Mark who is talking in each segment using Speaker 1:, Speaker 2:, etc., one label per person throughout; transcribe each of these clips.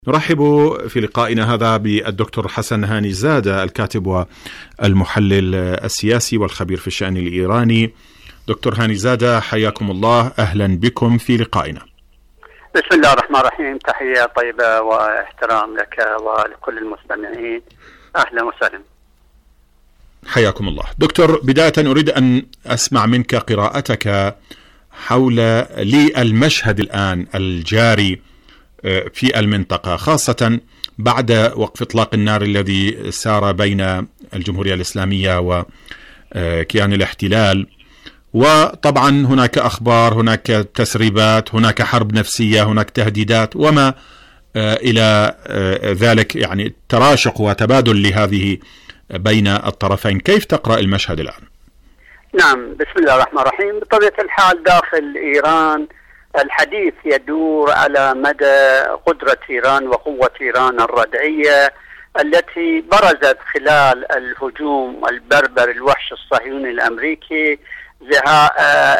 Speaker 1: نرحب في لقائنا هذا بالدكتور حسن هاني زادة، الكاتب والمحلل السياسي والخبير في الشأن الإيراني. دكتور هاني زادة، حياكم الله، أهلا بكم في لقائنا.
Speaker 2: بسم الله الرحمن الرحيم، تحية طيبة واحترام لك ولكل المستمعين، أهلا وسهلا.
Speaker 1: حياكم الله. دكتور، بداية أريد أن أسمع منك قراءتك حول المشهد الآن الجاري في المنطقة، خاصة بعد وقف إطلاق النار الذي سار بين الجمهورية الإسلامية وكيان الاحتلال. وطبعا هناك أخبار، هناك تسريبات، هناك حرب نفسية، هناك تهديدات وما إلى ذلك، يعني تراشق وتبادل لهذه بين الطرفين. كيف تقرأ المشهد الآن؟
Speaker 2: نعم، بسم الله الرحمن الرحيم. بطبيعة الحال داخل إيران الحديث يدور على مدى قدرة إيران وقوة إيران الردعية التي برزت خلال الهجوم البربر الوحش الصهيوني الأمريكي زهاء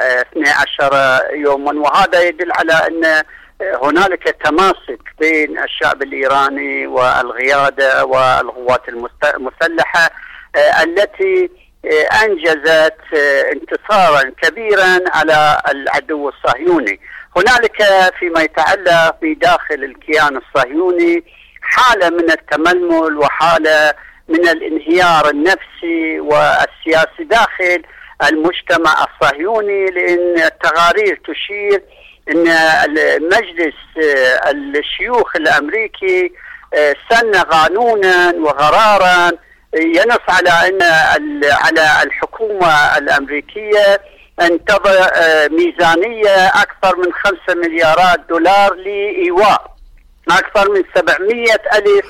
Speaker 2: 12 يوما، وهذا يدل على أن هنالك تماسك بين الشعب الإيراني والقيادة والقوات المسلحة التي أنجزت انتصارا كبيرا على العدو الصهيوني. هنالك فيما يتعلق بداخل الكيان الصهيوني حالة من التململ وحالة من الانهيار النفسي والسياسي داخل المجتمع الصهيوني، لأن التقارير تشير أن مجلس الشيوخ الأمريكي سن قانونا وقرارا ينص على أن على الحكومة الأمريكية أن تضع ميزانية أكثر من 5 مليارات دولار لإيواء أكثر من 700,000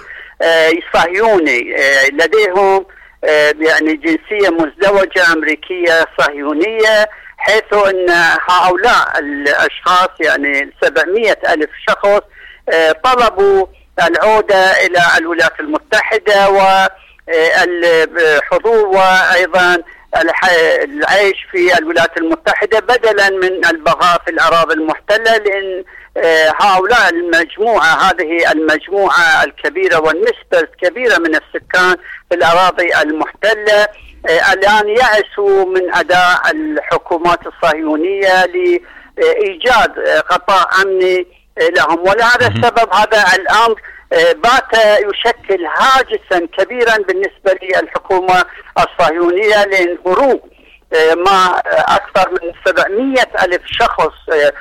Speaker 2: صهيوني لديهم يعني جنسية مزدوجة أمريكية صهيونية، حيث أن هؤلاء الأشخاص يعني 700,000 شخص طلبوا العودة إلى الولايات المتحدة والحضور وأيضا العيش في الولايات المتحدة بدلا من البقاء في الأراضي المحتلة، لأن هؤلاء هذه المجموعة الكبيرة والنسبة الكبيرة من السكان في الأراضي المحتلة الآن يأسوا من أداء الحكومات الصهيونية لإيجاد قطاع أمني لهم. ولهذا السبب هذا الأمر بات يشكل هاجسا كبيرا بالنسبة للحكومة الصهيونية، لأن هروب ما أكثر من 700,000 شخص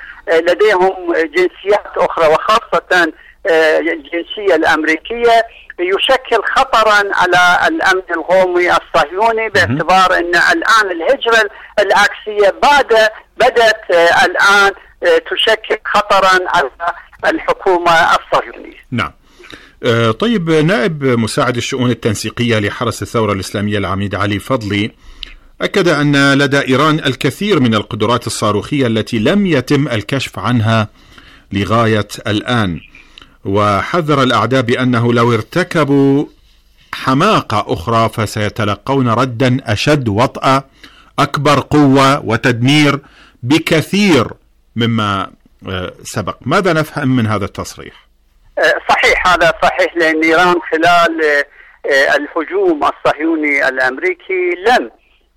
Speaker 2: لديهم جنسيات أخرى وخاصة الجنسية الأمريكية يشكل خطرا على الأمن القومي الصهيوني، باعتبار أن الآن الهجرة العكسية بدأت الآن تشكل خطرا على الحكومة الصهيونية.
Speaker 1: نعم. طيب، نائب مساعد الشؤون التنسيقية لحرس الثورة الإسلامية العميد علي فضلي أكد أن لدى إيران الكثير من القدرات الصاروخية التي لم يتم الكشف عنها لغاية الآن، وحذر الأعداء بأنه لو ارتكبوا حماقة أخرى فسيتلقون ردا أشد وطأة، أكبر قوة وتدمير بكثير مما سبق. ماذا نفهم من هذا التصريح؟
Speaker 2: صحيح، هذا صحيح، لأن إيران خلال الهجوم الصهيوني الأمريكي لم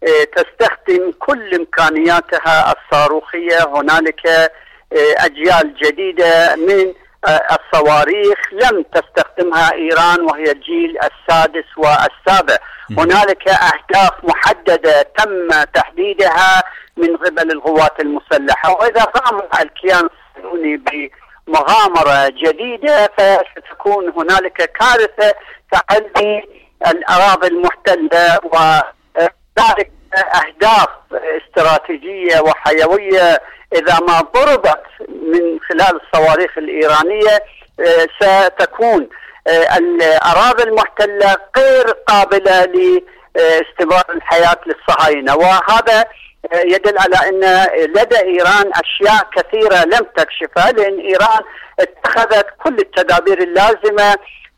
Speaker 2: تستخدم كل إمكانياتها الصاروخية. هنالك أجيال جديدة من الصواريخ لم تستخدمها إيران وهي الجيل السادس والسابع. هنالك أهداف محددة تم تحديدها من قبل القوات المسلحة، وإذا قام الكيان الصهيوني بمغامرة جديدة فستكون هنالك كارثة تعدي الأراضي المحتلة، وذلك أهداف استراتيجية وحيوية إذا ما ضربت من خلال الصواريخ الإيرانية ستكون الأراضي المحتلة غير قابلة لاستمرار الحياة للصهاينة. وهذا يدل على أن لدى إيران أشياء كثيرة لم تكشفها، لأن إيران اتخذت كل التدابير اللازمة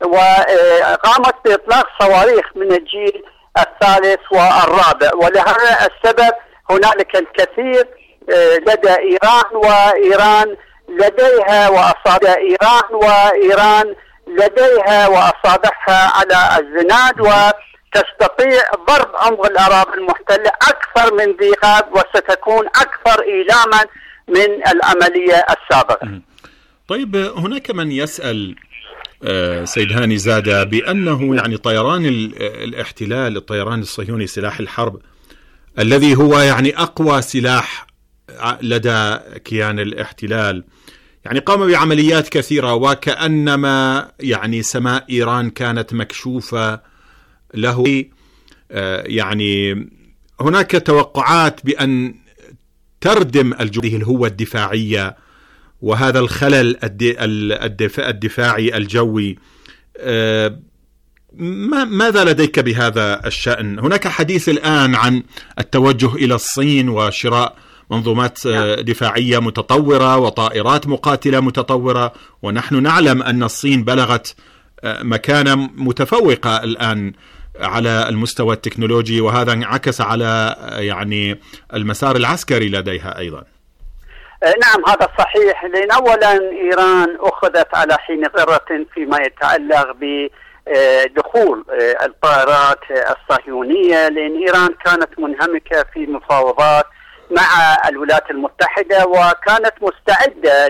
Speaker 2: وقامت بإطلاق صواريخ من الجيل الثالث والرابع. ولهذا السبب هنالك الكثير لدى إيران، وإيران لديها وأصابع إيران، وإيران لديها وأصابعها على الزناد وتستطيع ضرب عمق الأراضي المحتلة أكثر من ذي غاب، وستكون أكثر إيلاما من العملية السابقة.
Speaker 1: طيب، هناك من يسأل سيد هاني زادة بأنه يعني طيران الاحتلال، الطيران الصهيوني، سلاح الحرب الذي هو يعني أقوى سلاح لدى كيان الاحتلال، يعني قام بعمليات كثيرة، وكأنما يعني سماء إيران كانت مكشوفة له. يعني هناك توقعات بأن تردم الهوة الدفاعية وهذا الخلل الدفاعي الجوي. ماذا لديك بهذا الشأن؟ هناك حديث الآن عن التوجه إلى الصين وشراء منظومات دفاعية متطورة وطائرات مقاتلة متطورة، ونحن نعلم أن الصين بلغت مكانة متفوقة الآن على المستوى التكنولوجي، وهذا انعكس على يعني المسار العسكري لديها أيضا.
Speaker 2: نعم، هذا صحيح، لأن أولا إيران أخذت على حين غرة فيما يتعلق بدخول الطائرات الصهيونية، لأن إيران كانت منهمكة في مفاوضات مع الولايات المتحدة، وكانت مستعدة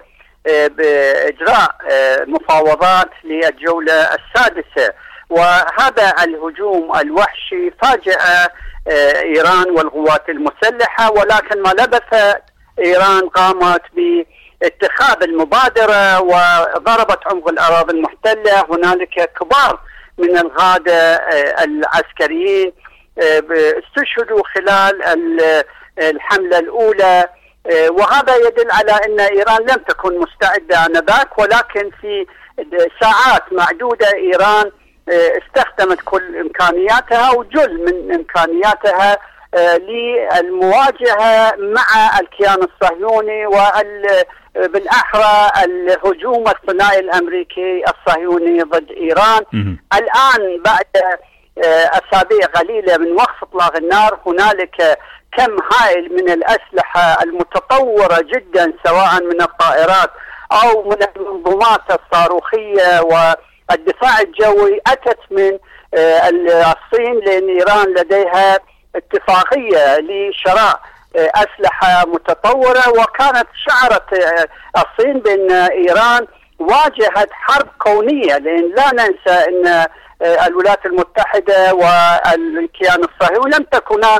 Speaker 2: لإجراء مفاوضات للجولة السادسة. وهذا الهجوم الوحشي فاجأ إيران والقوات المسلحة، ولكن ما لبث إيران قامت باتخاذ المبادرة وضربت عمق الأراضي المحتلة. هنالك كبار من القادة العسكريين استشهدوا خلال الحملة الأولى، وهذا يدل على أن إيران لم تكن مستعدة آنذاك، ولكن في ساعات معدودة إيران استخدمت كل إمكانياتها وجل من إمكانياتها للمواجهة مع الكيان الصهيوني، وبالأحرى الهجوم الثنائي الأمريكي الصهيوني ضد إيران. الآن بعد أسابيع قليلة من وقف إطلاق النار هنالك كم هائل من الأسلحة المتطورة جدا، سواء من الطائرات أو من المنظومات الصاروخية والدفاع الجوي، أتت من الصين، لأن إيران لديها اتفاقية لشراء أسلحة متطورة. وكانت شعرت الصين بأن إيران واجهت حرب كونية، لأن لا ننسى أن الولايات المتحدة والكيان الصهيوني لم تكونا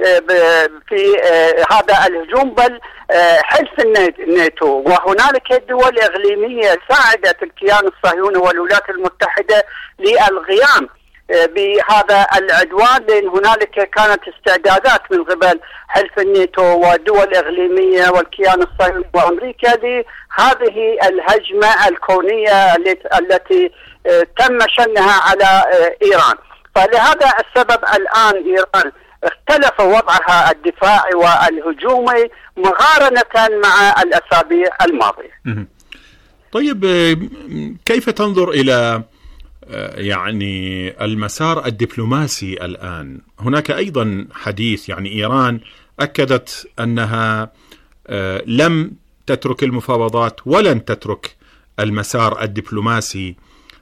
Speaker 2: في هذا الهجوم، بل حلف الناتو. وهنالك دول إقليمية ساعدت الكيان الصهيوني والولايات المتحدة للقيام بهذا العدوان، لأن هنالك كانت استعدادات من قبل حلف الناتو ودول إقليمية والكيان الصهيوني وأمريكا لهذه الهجمة الكونية التي تم شنها على إيران. فلهذا السبب الآن إيران اختلف وضعها الدفاعي والهجومي مقارنة مع الأسابيع الماضية.
Speaker 1: طيب، كيف تنظر إلى يعني المسار الدبلوماسي الآن؟ هناك أيضا حديث، يعني إيران أكدت أنها لم تترك المفاوضات ولن تترك المسار الدبلوماسي،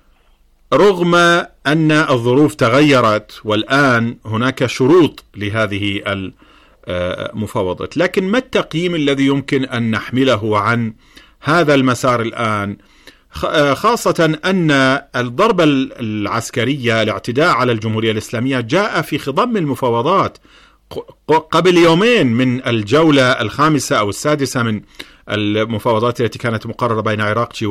Speaker 1: رغم أن الظروف تغيرت والآن هناك شروط لهذه المفاوضات. لكن ما التقييم الذي يمكن أن نحمله عن هذا المسار الآن، خاصة أن الضربة العسكرية، الاعتداء على الجمهورية الإسلامية، جاء في خضم المفاوضات قبل يومين من الجولة الخامسة أو السادسة من المفاوضات التي كانت مقررة بين عراقچي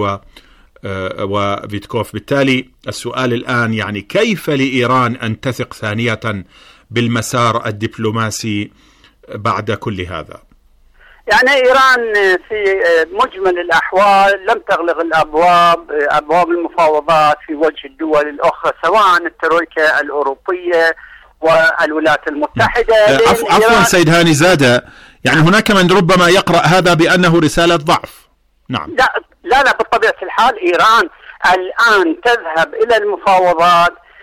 Speaker 1: وفيتكوف. بالتالي السؤال الآن يعني كيف لإيران أن تثق ثانية بالمسار الدبلوماسي بعد كل هذا؟
Speaker 2: يعني إيران في مجمل الأحوال لم تغلق أبواب المفاوضات في وجه الدول الأخرى، سواء الترويكا الأوروبية والولايات المتحدة.
Speaker 1: عفوا سيد هاني زادة، يعني هناك من ربما يقرأ هذا بأنه رسالة ضعف. نعم،
Speaker 2: لا بطبيعة الحال إيران الآن تذهب إلى المفاوضات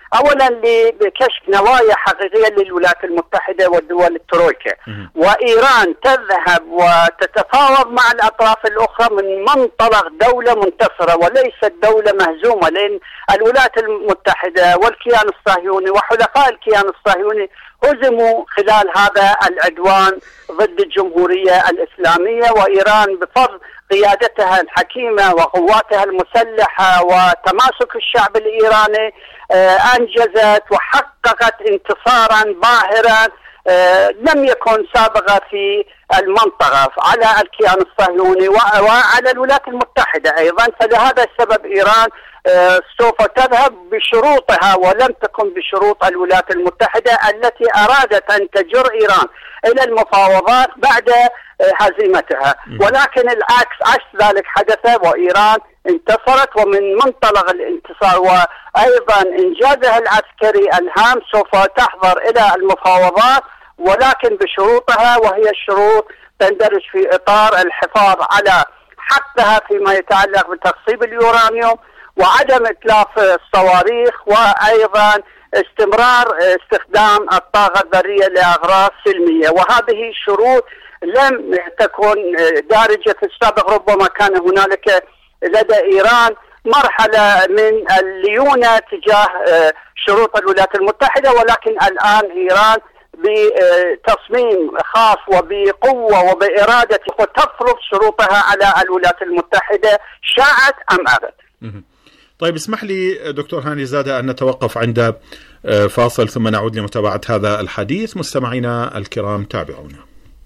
Speaker 2: أولا لكشف نوايا حقيقية للولايات المتحدة والدول الترويكا، وإيران تذهب وتتفاوض مع الأطراف الأخرى من منطلق دولة منتصرة وليست دولة مهزومة، لأن الولايات المتحدة والكيان الصهيوني وحلفاء الكيان الصهيوني هزموا خلال هذا العدوان ضد الجمهورية الإسلامية، وإيران بفضل قيادتها الحكيمة وقواتها المسلحة وتماسك الشعب الإيراني أنجزت وحققت انتصارا باهرا لم يكن سابقا في المنطقة على الكيان الصهيوني وعلى الولايات المتحدة أيضا. فلهذا السبب إيران سوف تذهب بشروطها ولم تكن بشروط الولايات المتحدة التي أرادت أن تجر إيران إلى المفاوضات بعد هزيمتها، ولكن العكس عكس ذلك حدث وإيران انتصرت، ومن منطلق الانتصار وأيضا إنجازها العسكري الهام سوف تحضر إلى المفاوضات ولكن بشروطها، وهي شروط تندرج في إطار الحفاظ على حقها فيما يتعلق بتخصيب اليورانيوم وعدم إتلاف الصواريخ، وأيضا استمرار استخدام الطاقة الذرية لأغراض سلمية. وهذه الشروط لم تكن دارجة في السابق، ربما كان هنالك لدى إيران مرحلة من الليونة تجاه شروط الولايات المتحدة، ولكن الآن إيران بتصميم خاص وبقوة وبإرادة وتفرض شروطها على الولايات المتحدة شاءت أم أبت.
Speaker 1: طيب اسمح لي دكتور هاني زادة أن نتوقف عند فاصل ثم نعود لمتابعة هذا الحديث. مستمعينا الكرام تابعونا.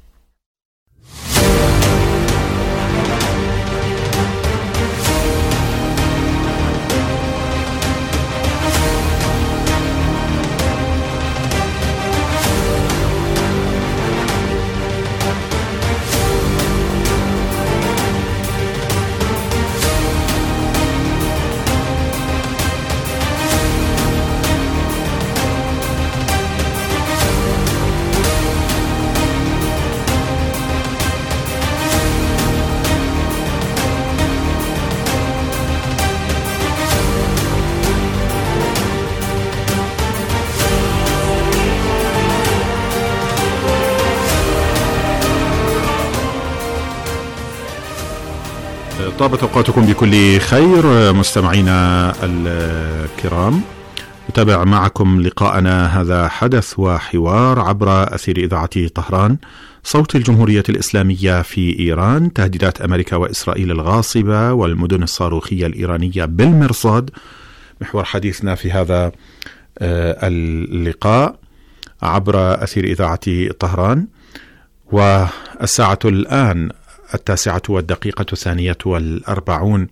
Speaker 1: طابت أوقاتكم بكل خير مستمعينا الكرام. نتابع معكم لقاءنا هذا حدث وحوار عبر أثير إذاعة طهران صوت الجمهورية الإسلامية في إيران، تهديدات أمريكا وإسرائيل الغاصبة والمدن الصاروخية الإيرانية بالمرصاد، محور حديثنا في هذا اللقاء عبر أثير إذاعة طهران. والساعة الآن 9:42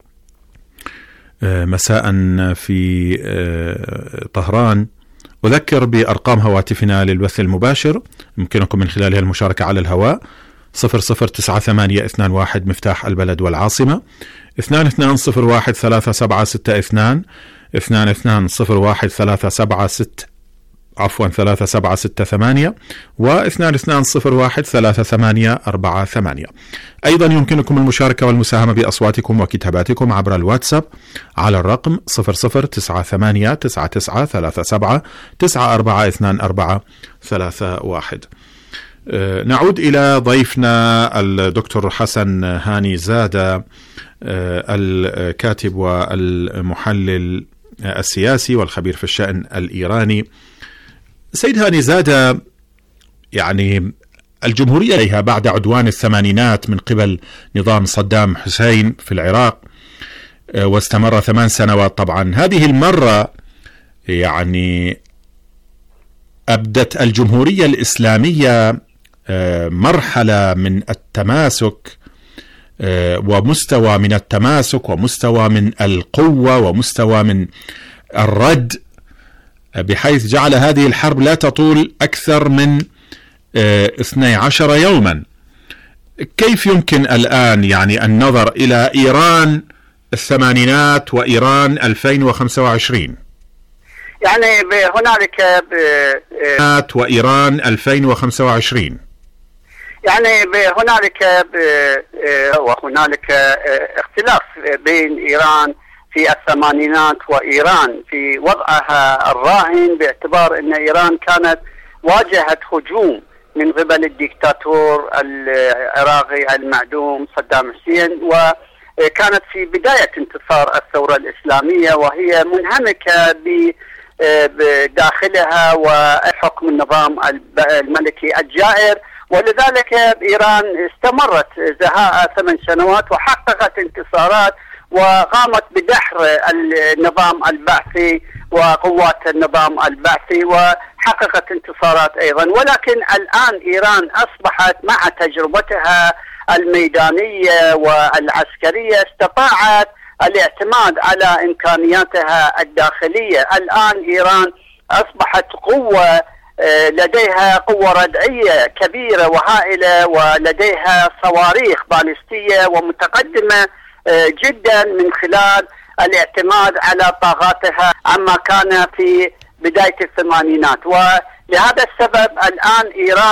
Speaker 1: مساء في طهران. أذكر بأرقام هواتفنا للبث المباشر، يمكنكم من خلالها المشاركة على الهواء. 009821 مفتاح البلد والعاصمة، 22013762 22013768 و22013848. أيضا يمكنكم المشاركة والمساهمة بأصواتكم وكتاباتكم عبر الواتساب على الرقم 00989939942431. نعود إلى ضيفنا الدكتور حسن هاني زادة، الكاتب والمحلل السياسي والخبير في الشأن الإيراني. سيد هاني زادة، يعني الجمهورية إليها بعد عدوان الثمانينات من قبل نظام صدام حسين في العراق واستمر 8 سنوات. طبعا هذه المرة يعني أبدت الجمهورية الإسلامية مرحلة من التماسك ومستوى من التماسك ومستوى من القوة ومستوى من الرد، بحيث جعل هذه الحرب لا تطول أكثر من 12 يوما. كيف يمكن الآن يعني النظر إلى إيران الثمانينات وإيران 2025؟
Speaker 2: يعني هنالك
Speaker 1: وإيران 2025
Speaker 2: يعني هنالك اختلاف بين إيران في الثمانينات، وإيران في وضعها الراهن باعتبار أن إيران كانت واجهت هجوم من قبل الديكتاتور العراقي المعدوم صدام حسين، وكانت في بداية انتصار الثورة الإسلامية وهي منهمكة بداخلها وحكم النظام الملكي الجائر. ولذلك إيران استمرت زهاء 8 سنوات وحققت انتصارات وقامت بدحر النظام البعثي وقوات النظام البعثي وحققت انتصارات أيضا. ولكن الآن إيران أصبحت مع تجربتها الميدانية والعسكرية استطاعت الاعتماد على إمكانياتها الداخلية. الآن إيران أصبحت قوة لديها قوة ردعية كبيرة وهائلة، ولديها صواريخ باليستية ومتقدمة جدا من خلال الاعتماد على طاقاتها عما كان في بداية الثمانينات. ولهذا السبب الآن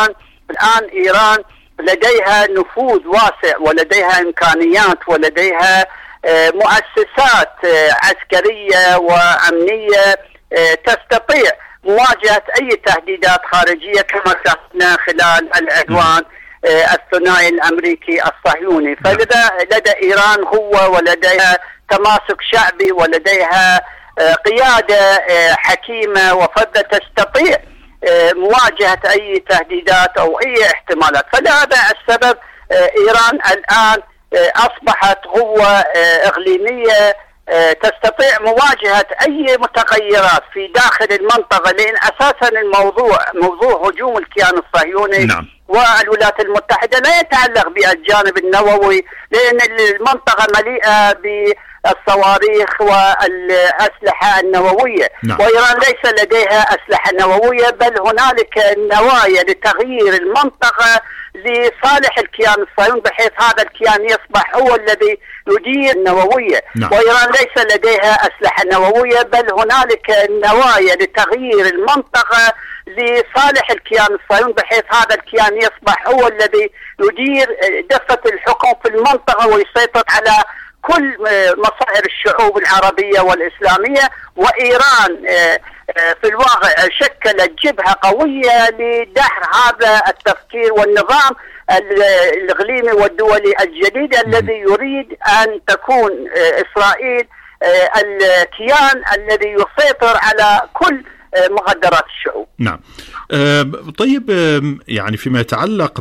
Speaker 2: إيران لديها نفوذ واسع ولديها إمكانيات ولديها مؤسسات عسكرية وأمنية تستطيع مواجهة أي تهديدات خارجية كما شاهدنا خلال العدوان الثنائي الأمريكي الصهيوني. فلدى إيران قوة ولديها تماسك شعبي ولديها قيادة حكيمة وفذة تستطيع مواجهة أي تهديدات أو أي احتمالات. فلهذا السبب إيران الآن أصبحت قوة إقليمية تستطيع مواجهة أي متغيرات في داخل المنطقة، لأن أساسا موضوع هجوم الكيان الصهيوني والولايات المتحدة لا يتعلق بالجانب النووي، لأن المنطقة مليئة بالصواريخ والأسلحة النووية. وإيران ليس لديها أسلحة نووية، بل هنالك نوايا لتغيير المنطقة لصالح الكيان الصهيوني بحيث هذا الكيان يصبح هو الذي يدير النووية. وإيران ليس لديها أسلحة نووية، بل هنالك نوايا لتغيير المنطقة لصالح الكيان الصهيوني بحيث هذا الكيان يصبح هو الذي يدير دفة الحكم في المنطقة ويسيطر على كل مصائر الشعوب العربية والإسلامية. وإيران في الواقع شكلت جبهة قوية لدحر هذا التفكير والنظام الإقليمي والدولي الجديد الذي يريد أن تكون إسرائيل الكيان الذي يسيطر على كل مقدرات الشعوب.
Speaker 1: نعم. طيب، يعني فيما يتعلق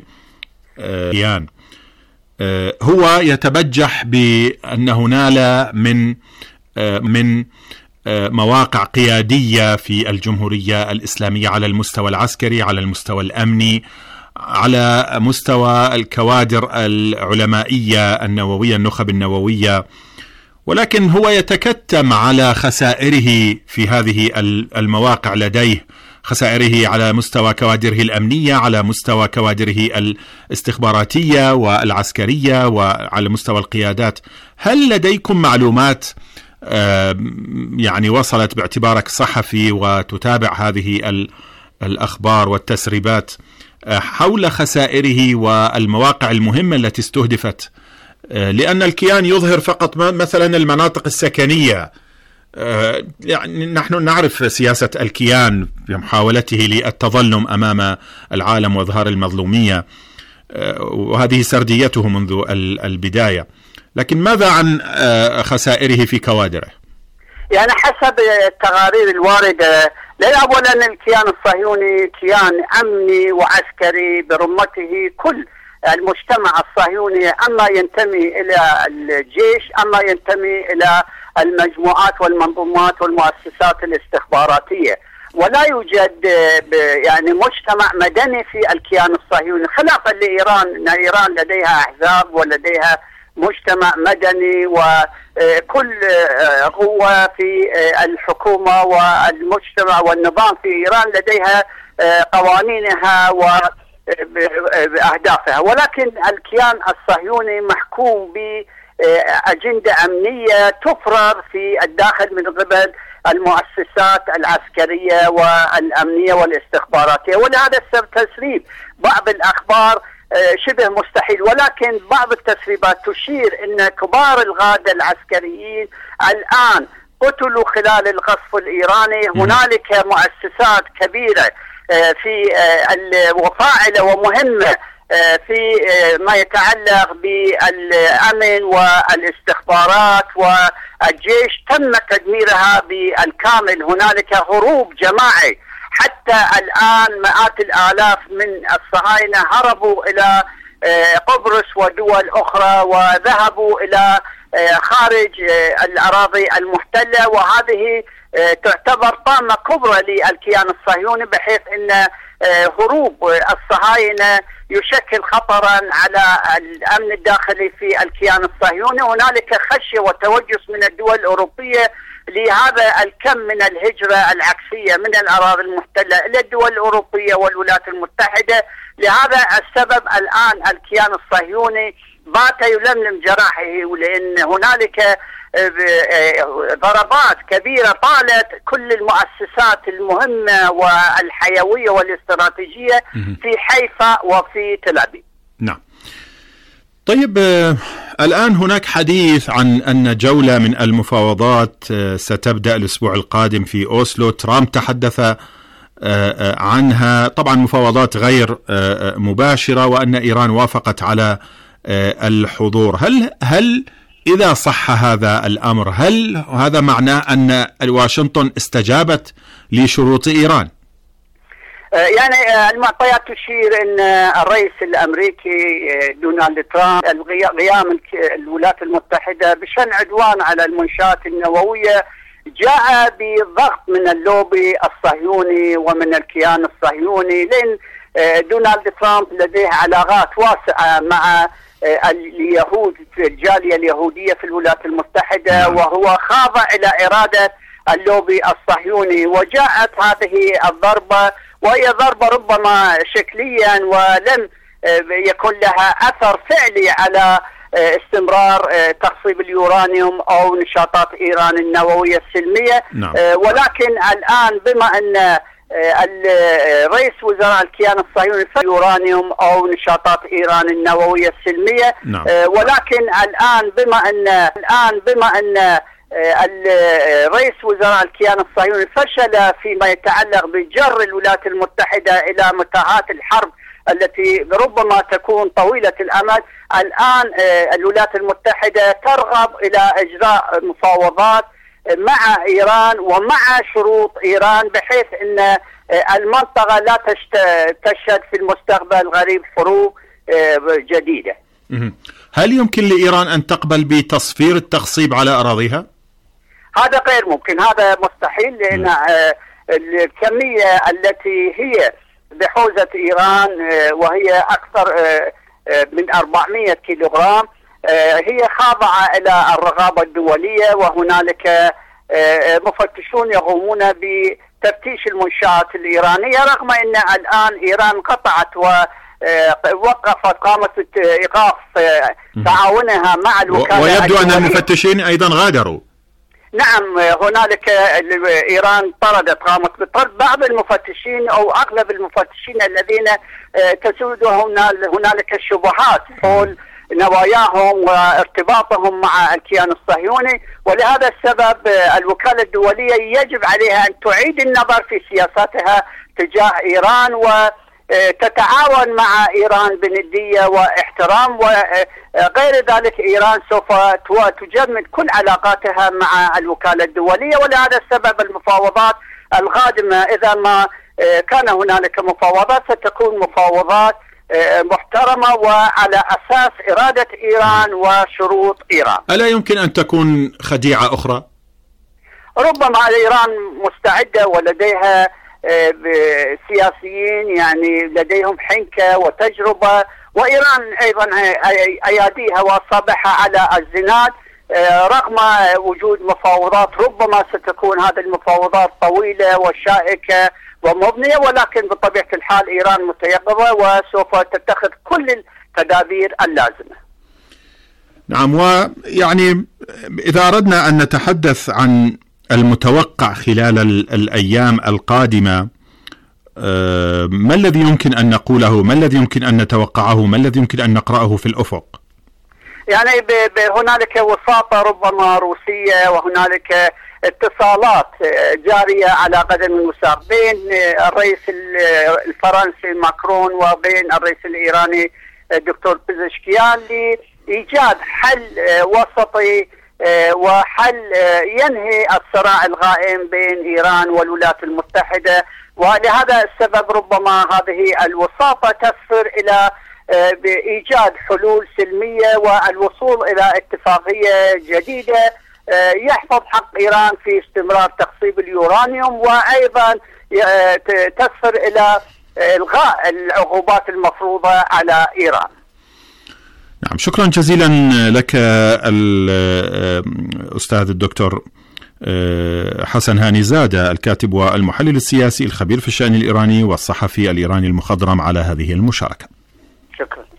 Speaker 1: بكيان هو يتبجح بأنه نال من مواقع قيادية في الجمهورية الإسلامية على المستوى العسكري، على المستوى الأمني، على مستوى الكوادر العلمائية النووية، النخب النووية، ولكن هو يتكتم على خسائره في هذه المواقع لديه، خسائره على مستوى كوادره الأمنية، على مستوى كوادره الاستخباراتية والعسكرية، وعلى مستوى القيادات. هل لديكم معلومات يعني وصلت باعتبارك صحفي وتتابع هذه الأخبار والتسريبات حول خسائره والمواقع المهمة التي استهدفت؟ لأن الكيان يظهر فقط مثلا المناطق السكنية. يعني نحن نعرف سياسة الكيان بمحاولته للتظلم أمام العالم وإظهار المظلومية، وهذه سرديته منذ البداية. لكن ماذا عن خسائره في كوادره؟
Speaker 2: يعني حسب التقارير الواردة، أولا الكيان الصهيوني كيان أمني وعسكري برمته كل المجتمع الصهيوني، أما ينتمي إلى الجيش أما ينتمي إلى المجموعات والمنظومات والمؤسسات الاستخباراتية. ولا يوجد يعني مجتمع مدني في الكيان الصهيوني خلافا لإيران. إيران لديها أحزاب ولديها مجتمع مدني، وكل قوة في الحكومة والمجتمع والنظام في إيران لديها قوانينها وأهدافها. ولكن الكيان الصهيوني محكوم بأجندة أمنية تفرض في الداخل من قبل المؤسسات العسكرية والأمنية والاستخباراتية. ولهذا السبب تسريب بعض الأخبار شبه مستحيل، ولكن بعض التسريبات تشير أن كبار القادة العسكريين الآن قتلوا خلال القصف الإيراني. هنالك مؤسسات كبيرة في وفاعلة ومهمة في ما يتعلق بالأمن والاستخبارات والجيش تم تدميرها بالكامل. هنالك هروب جماعي، حتى الآن مئات الآلاف من الصهاينة هربوا إلى قبرص ودول أخرى وذهبوا إلى خارج الأراضي المحتلة، وهذه تعتبر طامة كبرى للكيان الصهيوني، بحيث أن هروب الصهاينة يشكل خطرا على الأمن الداخلي في الكيان الصهيوني. هنالك خشية وتوجس من الدول الأوروبية لهذا الكم من الهجرة العكسية من الأراضي المحتلة إلى الدول الأوروبية والولايات المتحدة. لهذا السبب الآن الكيان الصهيوني بات يلملم جراحه، ولأن هنالك ضربات كبيرة طالت كل المؤسسات المهمة والحيوية والاستراتيجية في حيفا وفي تل أبيب.
Speaker 1: نعم. طيب، الآن هناك حديث عن أن جولة من المفاوضات ستبدأ الأسبوع القادم في أوسلو. ترامب تحدث عنها، طبعا مفاوضات غير مباشرة، وأن إيران وافقت على الحضور. هل إذا صح هذا الأمر، هل هذا معناه أن واشنطن استجابت لشروط إيران؟
Speaker 2: يعني المعطيات تشير أن الرئيس الأمريكي دونالد ترامب قيام الولايات المتحدة بشن عدوان على المنشآت النووية جاء بضغط من اللوبي الصهيوني ومن الكيان الصهيوني، لأن دونالد ترامب لديه علاقات واسعة مع اليهود في الجالية اليهودية في الولايات المتحدة، وهو خاضع إلى إرادة اللوبي الصهيوني. وجاءت هذه الضربة، وهي ضربة ربما شكليا ولم يكن لها أثر فعلي على استمرار تخصيب اليورانيوم أو نشاطات إيران النووية السلمية. ولكن الآن بما أن رئيس وزراء الكيان الصهيوني في اليورانيوم أو نشاطات إيران النووية السلمية، ولكن الآن بما أن رئيس وزراء الكيان الصهيوني فشل فيما يتعلق بجر الولايات المتحدة إلى متاهات الحرب التي ربما تكون طويلة الأمد، الآن الولايات المتحدة ترغب إلى إجراء مفاوضات مع إيران ومع شروط إيران، بحيث أن المنطقة لا تشهد في المستقبل غريب حروب جديدة.
Speaker 1: هل يمكن لإيران أن تقبل بتصفير التخصيب على أراضيها؟
Speaker 2: هذا غير ممكن، هذا مستحيل، لأن الكمية التي هي بحوزة إيران وهي أكثر من 400 كيلوغرام هي خاضعة إلى الرقابة الدولية، وهنالك مفتشون يقومون بتفتيش المنشآت الإيرانية، رغم أن الآن إيران قطعت ووقفت قامت إيقاف تعاونها مع الوكالة،
Speaker 1: ويبدو أن المفتشين أيضا غادروا.
Speaker 2: نعم، هنالك إيران قامت بطرد بعض المفتشين أو أغلب المفتشين الذين تسودهم هنالك الشبهات حول نواياهم وارتباطهم مع الكيان الصهيوني. ولهذا السبب الوكالة الدولية يجب عليها أن تعيد النظر في سياساتها تجاه إيران وتتعاون مع إيران بندية واحترام، وغير ذلك إيران سوف تجمد كل علاقاتها مع الوكالة الدولية. ولهذا السبب المفاوضات القادمة إذا ما كان هنالك مفاوضات ستكون مفاوضات محترمة وعلى أساس إرادة إيران وشروط إيران.
Speaker 1: ألا يمكن أن تكون خديعة أخرى؟
Speaker 2: ربما إيران مستعدة ولديها سياسيين يعني لديهم حنكة وتجربة، وإيران أيضا أياديها وأصابعها على الزناد، رغم وجود مفاوضات ربما ستكون هذه المفاوضات طويلة وشائكة ومبنية، ولكن بطبيعة الحال إيران متيقظة وسوف تتخذ كل التدابير اللازمة.
Speaker 1: نعم، ويعني إذا أردنا أن نتحدث عن المتوقع خلال الأيام القادمة، ما الذي يمكن أن نقوله؟ ما الذي يمكن أن نتوقعه؟ ما الذي يمكن أن نقرأه في الأفق؟
Speaker 2: يعني هنالك وساطة ربما روسية، وهنالك اتصالات جارية على قدم وساق بين الرئيس الفرنسي ماكرون وبين الرئيس الإيراني الدكتور بيزشكيان لإيجاد حل وسطي وحل ينهي الصراع الغائم بين إيران والولايات المتحدة. ولهذا السبب ربما هذه الوساطة تسفر إلى بإيجاد حلول سلمية والوصول إلى اتفاقية جديدة يحفظ حق إيران في استمرار تخصيب اليورانيوم، وأيضا تسفر إلى إلغاء العقوبات المفروضة على إيران.
Speaker 1: نعم، شكرا جزيلا لك الأستاذ الدكتور حسن هاني زادة، الكاتب والمحلل السياسي الخبير في الشأن الإيراني والصحفي الإيراني المخضرم، على هذه المشاركة.
Speaker 2: شكرا.